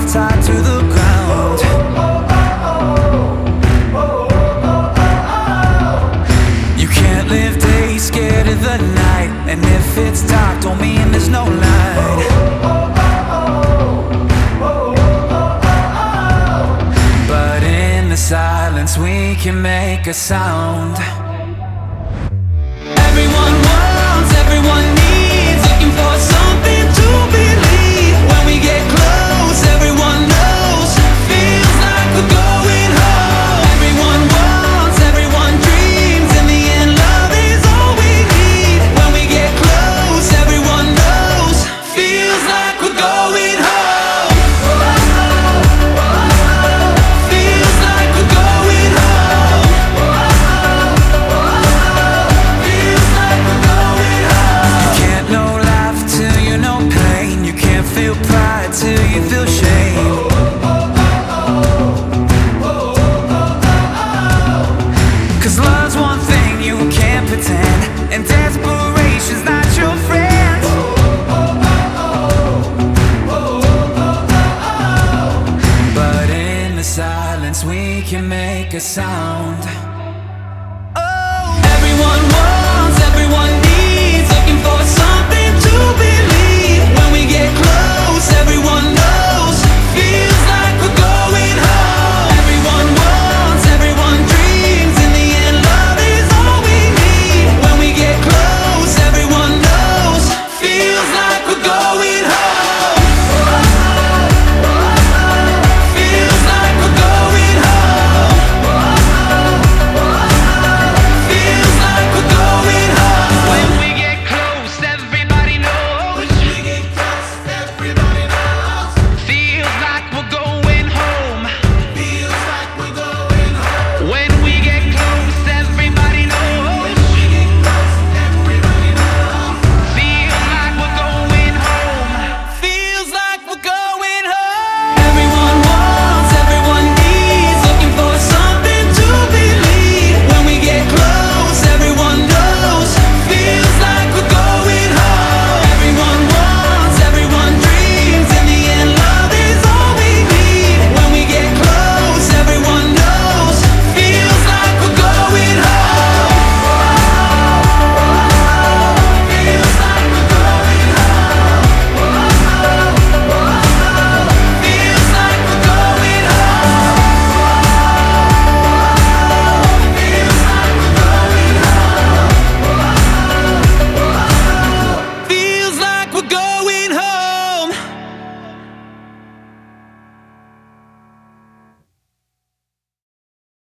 tied to the ground. You can't live days scared of the night, and if it's dark don't mean there's no light. But in the silence we can make a sound. Everyone wants, everyone needs, looking for something to believe. When we get close, everyone knows, feels like we're going home. Everyone wants, everyone dreams, in the end love is all we need. When we get close, everyone knows, feels like we're going home. Feels like we're going home. Feels like we're going home. You can't know life till you know pain. You can't feel pride till you feel shame. Cause love's one thing you can't pretend, and desperation's not your friend. But in the silence we can make a sound.